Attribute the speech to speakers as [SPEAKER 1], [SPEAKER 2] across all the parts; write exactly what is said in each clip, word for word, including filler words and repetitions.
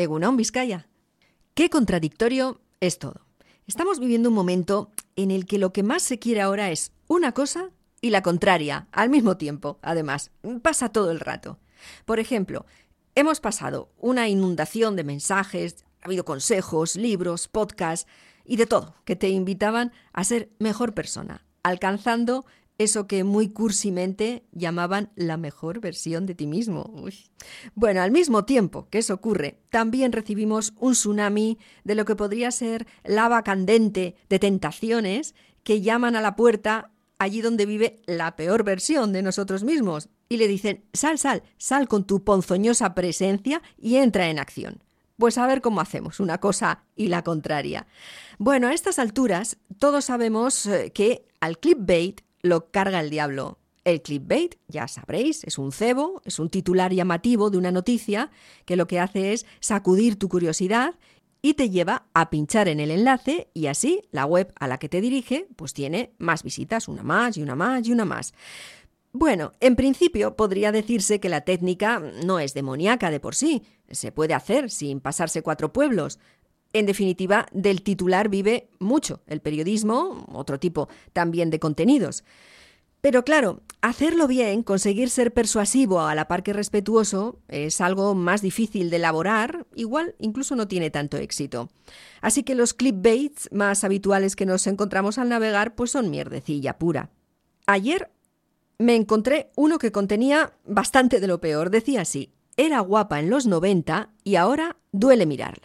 [SPEAKER 1] Egunon, Vizcaya. Qué contradictorio es todo. Estamos viviendo un momento en el que lo que más se quiere ahora es una cosa y la contraria, al mismo tiempo, además. Pasa todo el rato. Por ejemplo, hemos pasado una inundación de mensajes, ha habido consejos, libros, podcasts y de todo, que te invitaban a ser mejor persona, alcanzando eso que muy cursimente llamaban la mejor versión de ti mismo. Uy. Bueno, al mismo tiempo que eso ocurre, también recibimos un tsunami de lo que podría ser lava candente de tentaciones que llaman a la puerta allí donde vive la peor versión de nosotros mismos y le dicen, sal, sal, sal con tu ponzoñosa presencia y entra en acción. Pues a ver cómo hacemos una cosa y la contraria. Bueno, a estas alturas todos sabemos que al clickbait lo carga el diablo. El clickbait, ya sabréis, es un cebo, es un titular llamativo de una noticia que lo que hace es sacudir tu curiosidad y te lleva a pinchar en el enlace y así la web a la que te dirige pues tiene más visitas, una más y una más y una más. Bueno, en principio podría decirse que la técnica no es demoníaca de por sí, se puede hacer sin pasarse cuatro pueblos. En definitiva, del titular vive mucho el periodismo, otro tipo también de contenidos. Pero claro, hacerlo bien, conseguir ser persuasivo a la par que respetuoso, es algo más difícil de elaborar, igual incluso no tiene tanto éxito. Así que los clickbaits más habituales que nos encontramos al navegar pues son mierdecilla pura. Ayer me encontré uno que contenía bastante de lo peor. Decía así, era guapa en los noventa y ahora duele mirarla.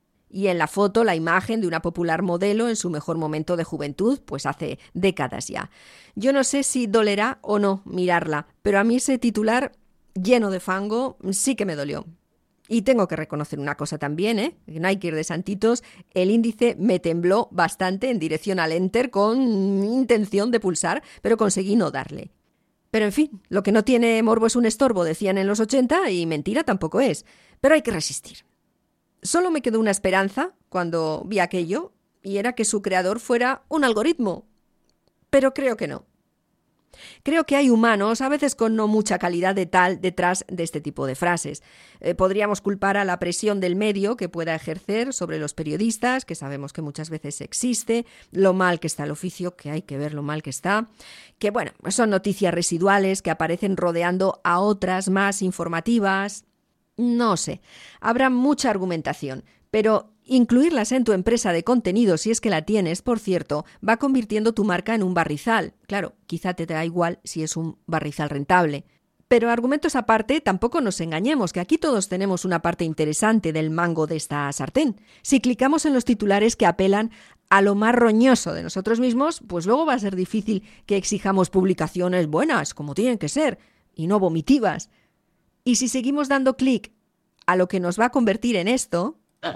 [SPEAKER 1] Y en la foto la imagen de una popular modelo en su mejor momento de juventud, pues hace décadas ya. Yo no sé si dolerá o no mirarla, pero a mí ese titular lleno de fango sí que me dolió. Y tengo que reconocer una cosa también, ¿eh? No hay que ir de santitos. El índice me tembló bastante en dirección al enter con intención de pulsar, pero conseguí no darle. Pero en fin, lo que no tiene morbo es un estorbo, decían en los ochenta, y mentira tampoco es. Pero hay que resistir. Solo me quedó una esperanza cuando vi aquello, y era que su creador fuera un algoritmo. Pero creo que no. Creo que hay humanos, a veces con no mucha calidad de tal, detrás de este tipo de frases. Eh, podríamos culpar a la presión del medio que pueda ejercer sobre los periodistas, que sabemos que muchas veces existe, lo mal que está el oficio, que hay que ver lo mal que está, que bueno, son noticias residuales que aparecen rodeando a otras más informativas. No sé, habrá mucha argumentación, pero incluirlas en tu empresa de contenido, si es que la tienes, por cierto, va convirtiendo tu marca en un barrizal. Claro, quizá te da igual si es un barrizal rentable. Pero argumentos aparte, tampoco nos engañemos, que aquí todos tenemos una parte interesante del mango de esta sartén. Si clicamos en los titulares que apelan a lo más roñoso de nosotros mismos, pues luego va a ser difícil que exijamos publicaciones buenas, como tienen que ser, y no vomitivas. Y si seguimos dando clic a lo que nos va a convertir en esto...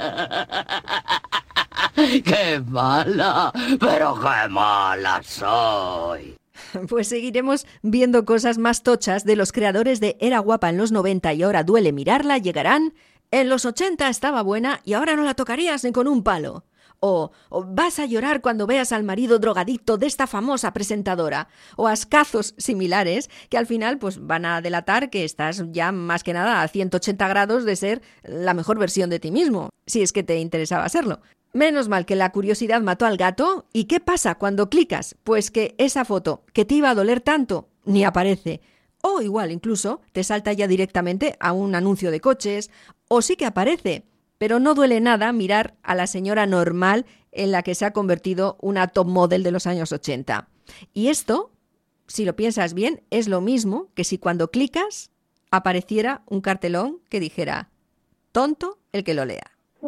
[SPEAKER 2] ¡Qué mala! ¡Pero qué mala soy!
[SPEAKER 1] Pues seguiremos viendo cosas más tochas de los creadores de Era guapa en los noventa y ahora duele mirarla, llegarán... En los ochenta estaba buena y ahora no la tocarías ni con un palo. O, o vas a llorar cuando veas al marido drogadicto de esta famosa presentadora. O ascazos similares que al final pues, van a delatar que estás ya más que nada a ciento ochenta grados de ser la mejor versión de ti mismo, si es que te interesaba serlo. Menos mal que la curiosidad mató al gato. ¿Y qué pasa cuando clicas? Pues que esa foto que te iba a doler tanto ni aparece. O igual incluso te salta ya directamente a un anuncio de coches. O sí que aparece. Pero no duele nada mirar a la señora normal en la que se ha convertido una top model de los años ochenta. Y esto, si lo piensas bien, es lo mismo que si cuando clicas apareciera un cartelón que dijera «Tonto el que lo lea».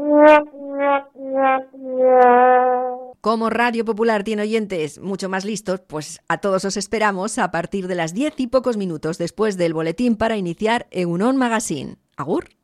[SPEAKER 1] Como Radio Popular tiene oyentes mucho más listos, pues a todos os esperamos a partir de las diez y pocos minutos después del boletín para iniciar Egunon Magazine. ¡Agur!